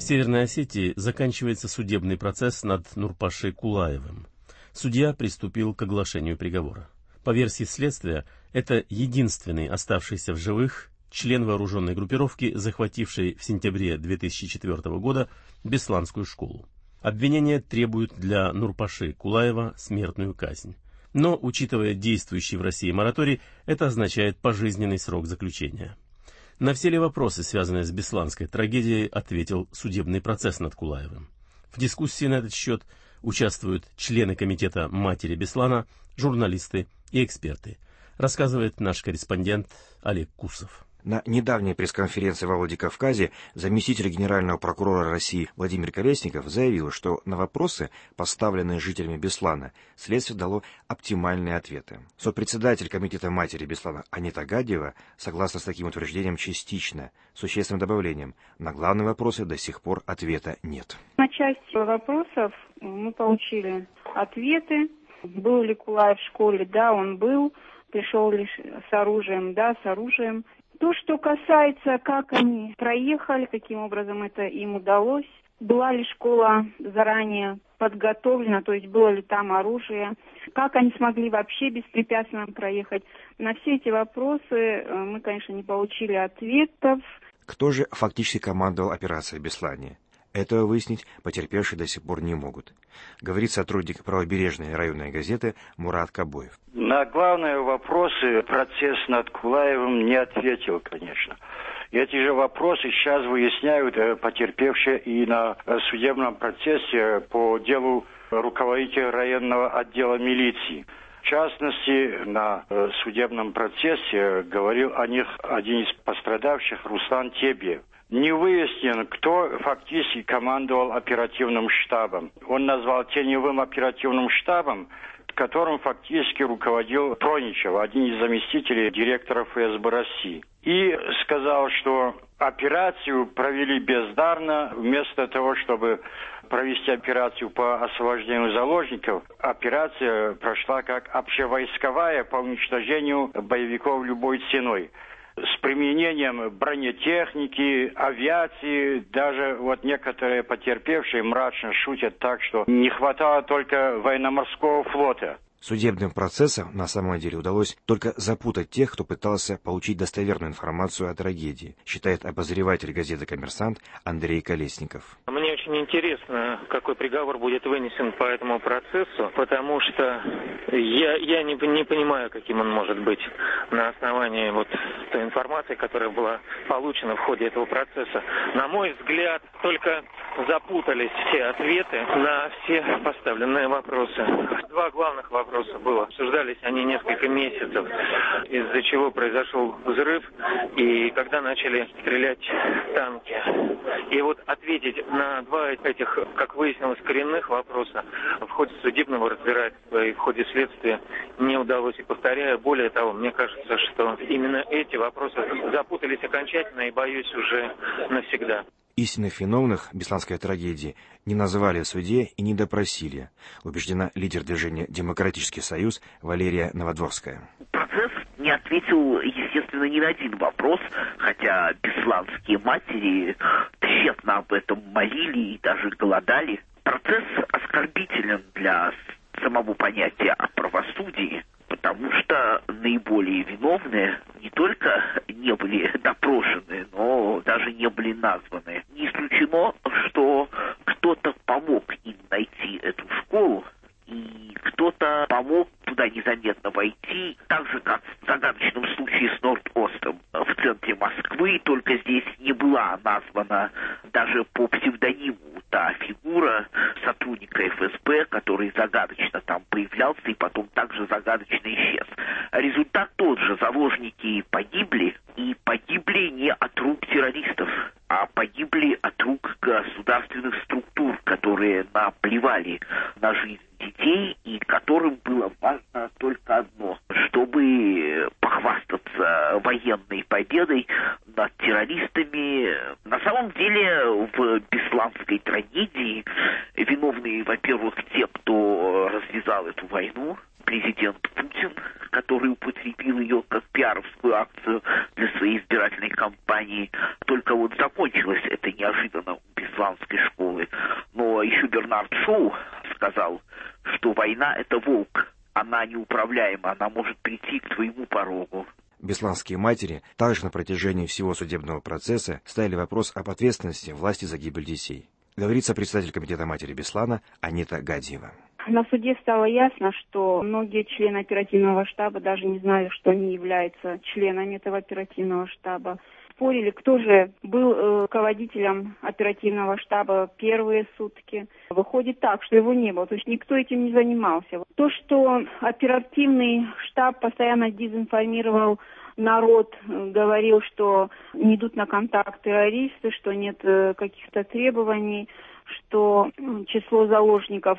Северной Осетии заканчивается судебный процесс над Нурпашей Кулаевым. Судья приступил к оглашению приговора. По версии следствия, это единственный оставшийся в живых член вооруженной группировки, захватившей в сентябре 2004 года Бесланскую школу. Обвинение требует для Нурпаши Кулаева смертную казнь. Но, учитывая действующий в России мораторий, это означает пожизненный срок заключения. На все ли вопросы, связанные с бесланской трагедией, ответил судебный процесс над Кулаевым. В дискуссии на этот счет участвуют члены комитета матери Беслана, журналисты и эксперты, рассказывает наш корреспондент Олег Кусов. На недавней пресс-конференции во Владикавказе заместитель генерального прокурора России Владимир Колесников заявил, что на вопросы, поставленные жителями Беслана, следствие дало оптимальные ответы. Сопредседатель комитета матери Беслана Анита Гадева согласна с таким утверждением частично, с существенным добавлением: на главные вопросы до сих пор ответа нет. На часть вопросов мы получили ответы. Был ли Кулаев в школе? Да, он был. Пришел ли с оружием? Да, с оружием. То, что касается, как они проехали, каким образом это им удалось, была ли школа заранее подготовлена, то есть было ли там оружие, как они смогли вообще беспрепятственно проехать. На все эти вопросы мы, конечно, не получили ответов. Кто же фактически командовал операцией в Беслане? Этого выяснить потерпевшие до сих пор не могут, говорит сотрудник правобережной районной газеты Мурат Кабоев. На главные вопросы процесс над Кулаевым не ответил, конечно. И эти же вопросы сейчас выясняют потерпевшие и на судебном процессе по делу руководителя районного отдела милиции. В частности, на судебном процессе говорил о них один из пострадавших, Руслан Тебьев. Не выяснен, кто фактически командовал оперативным штабом. Он назвал теневым оперативным штабом, которым фактически руководил Проничев, один из заместителей директора ФСБ России. И сказал, что операцию провели бездарно. Вместо того, чтобы провести операцию по освобождению заложников, операция прошла как общевойсковая по уничтожению боевиков любой ценой. С применением бронетехники, авиации, даже вот некоторые потерпевшие мрачно шутят так, что не хватало только военно-морского флота. Судебным процессом на самом деле удалось только запутать тех, кто пытался получить достоверную информацию о трагедии, считает обозреватель газеты «Коммерсант» Андрей Колесников. Мне очень интересно, какой приговор будет вынесен по этому процессу, потому что я не понимаю, каким он может быть на основании вот той информации, которая была получена в ходе этого процесса. На мой взгляд, только запутались все ответы на все поставленные вопросы. Два главных вопроса было. Обсуждались они несколько месяцев, из-за чего произошел взрыв и когда начали стрелять танки. И вот ответить на два этих, как выяснилось, коренных вопроса в ходе судебного разбирательства и в ходе следствия не удалось. И повторяю, более того, мне кажется, что именно эти вопросы запутались окончательно и, боюсь, уже навсегда. Истинных виновных бесланской трагедии не называли в суде и не допросили, убеждена лидер движения «Демократический союз» Валерия Новодворская. Процесс не ответил, естественно, ни на один вопрос, хотя бесланские матери тщетно об этом молили и даже голодали. Процесс оскорбителен для самого понятия о правосудии, потому что наиболее виновные не только не были допрошены, но даже не были названы. Не исключено, что кто-то помог им найти эту школу, и кто-то помог туда незаметно войти, так же, как в загадочном случае с Норд-Остом в центре Москвы, только здесь не была названа даже по псевдониму та фигура сотрудника ФСБ, который загадочно там появлялся и потом также загадочно исчез. Результат тот же. Заложники погибли, и погибли не от рук террористов, а погибли от рук государственных структур, которые наплевали на жизнь детей и которым было важно только одно, чтобы похвастаться военной победой над террористами. На самом деле в бесланской трагедии виновны, во-первых, те, кто развязал эту войну, президент Путин, который употребил ее как пиаровскую акцию для своей избирательной кампании. Только вот закончилось это неожиданно у бесланской школы. Но еще Бернард Шоу сказал, что война — это волк. Она неуправляема, она может прийти к твоему порогу. Бесланские матери также на протяжении всего судебного процесса ставили вопрос об ответственности власти за гибель детей. Говорится председатель комитета матери Беслана Анита Гадиева. На суде стало ясно, что многие члены оперативного штаба даже не знали, что они являются членами этого оперативного штаба. Спорили, кто же был руководителем оперативного штаба первые сутки. Выходит так, что его не было, то есть никто этим не занимался. То, что оперативный штаб постоянно дезинформировал народ, говорил, что не идут на контакт террористы, что нет каких-то требований, что число заложников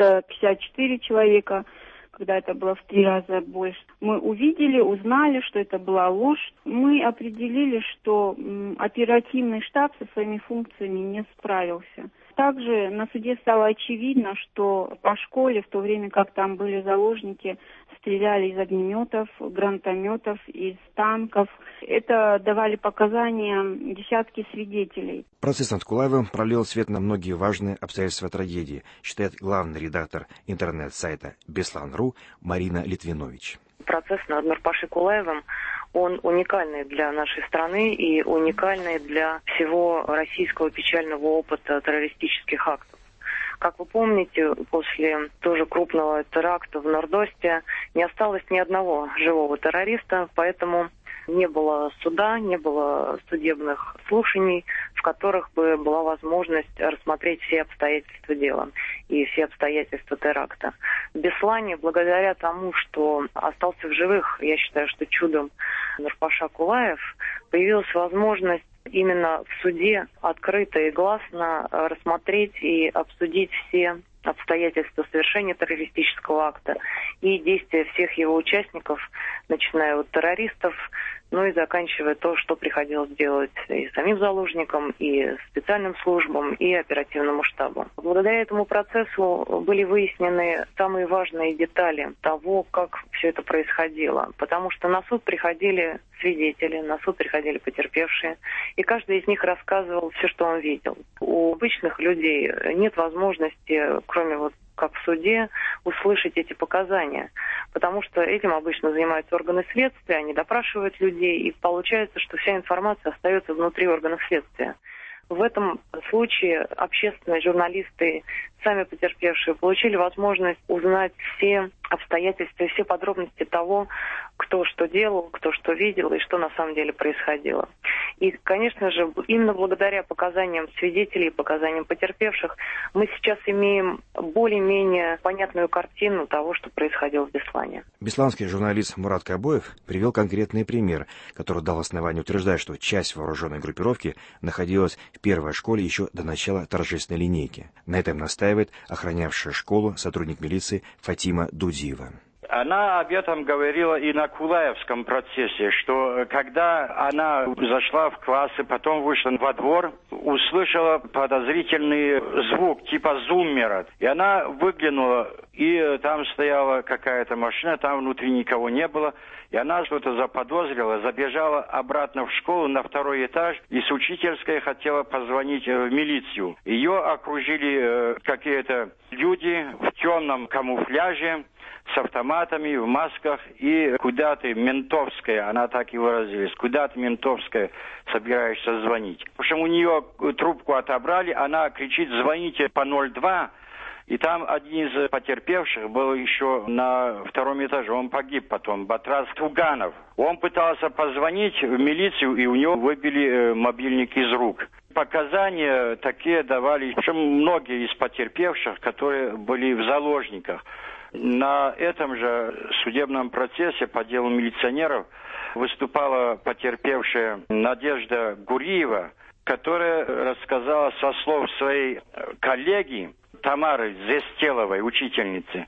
354 человека, когда это было в 3 раза больше. Мы увидели, узнали, что это была ложь. Мы определили, что оперативный штаб со своими функциями не справился. Также на суде стало очевидно, что по школе, в то время как там были заложники, стреляли из огнеметов, гранатометов, из танков. Это давали показания десятки свидетелей. Процесс над Кулаевым пролил свет на многие важные обстоятельства трагедии, считает главный редактор интернет-сайта Беслан.ру Марина Литвинович. Процесс над Нурпашей Кулаевым, он уникальный для нашей страны и уникальный для всего российского печального опыта террористических актов. Как вы помните, после тоже крупного теракта в Норд-Осте не осталось ни одного живого террориста, поэтому не было суда, не было судебных слушаний, в которых бы была возможность рассмотреть все обстоятельства дела и все обстоятельства теракта. В Беслане, благодаря тому, что остался в живых, я считаю, что чудом, Нурпаша Кулаев, появилась возможность именно в суде открыто и гласно рассмотреть и обсудить все обстоятельства совершения террористического акта и действия всех его участников, начиная от террористов, ну и заканчивая то, что приходилось делать и самим заложникам, и специальным службам, и оперативному штабу. Благодаря этому процессу были выяснены самые важные детали того, как все это происходило. Потому что на суд приходили свидетели, на суд приходили потерпевшие, и каждый из них рассказывал все, что он видел. У обычных людей нет возможности, кроме как в суде, услышать эти показания. Потому что этим обычно занимаются органы следствия, они допрашивают людей, и получается, что вся информация остается внутри органов следствия. В этом случае общественные журналисты, сами потерпевшие, получили возможность узнать все обстоятельства и все подробности того, кто что делал, кто что видел и что на самом деле происходило. И, конечно же, именно благодаря показаниям свидетелей, показаниям потерпевших, мы сейчас имеем более-менее понятную картину того, что происходило в Беслане. Бесланский журналист Мурат Кабоев привел конкретный пример, который дал основание утверждать, что часть вооруженной группировки находилась в первой школе еще до начала торжественной линейки. На этом настаивает охранявшая школу сотрудник милиции Фатима Дудиева. Она об этом говорила и на Кулаевском процессе, что когда она зашла в класс и потом вышла во двор, услышала подозрительный звук типа зуммера. И она выглянула, и там стояла какая-то машина, там внутри никого не было. И она что-то заподозрила, забежала обратно в школу на 2-й этаж и с учительской хотела позвонить в милицию. Ее окружили какие-то люди в темном камуфляже, с автоматами, в масках, и куда ты, ментовская, она так и выразилась, куда ты, ментовская, собираешься звонить. Потому что у нее трубку отобрали, она кричит: звоните по 02, и там один из потерпевших был еще на 2-м этаже, он погиб потом, Батрас Туганов. Он пытался позвонить в милицию, и у него выбили мобильник из рук. Показания такие давали, причем многие из потерпевших, которые были в заложниках. На этом же судебном процессе по делу милиционеров выступала потерпевшая Надежда Гуриева, которая рассказала со слов своей коллеги Тамары Зестеловой, учительницы,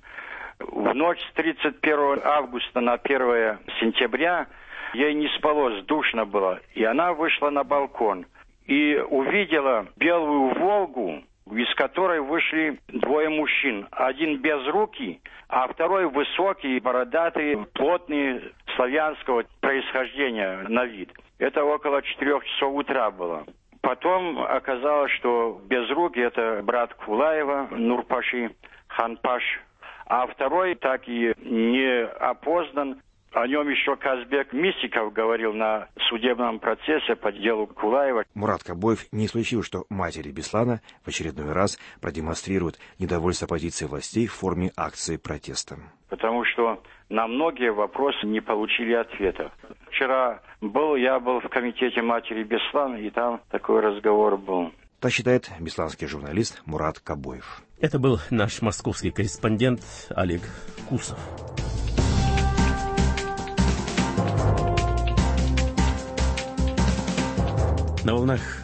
в ночь с 31 августа на 1 сентября ей не спалось, душно было, и она вышла на балкон и увидела белую «Волгу», из которой вышли 2 мужчин. Один безрукий, а второй высокий, бородатый, плотный, славянского происхождения на вид. Это около 4 часов утра было. По Потом оказалось, что Безрук это брат Кулаева, Нурпаши, Ханпаш. А второй так и не опознан. О нем еще Казбек Мисиков говорил на судебном процессе по делу Кулаева. Мурат Кабоев не исключил, что матери Беслана в очередной раз продемонстрируют недовольство позиции властей в форме акции протеста. Потому что на многие вопросы не получили ответа. Вчера я был в комитете матери Беслана, и там такой разговор был. Так считает бесланский журналист Мурат Кабоев. Это был наш московский корреспондент Олег Кусов. На волнах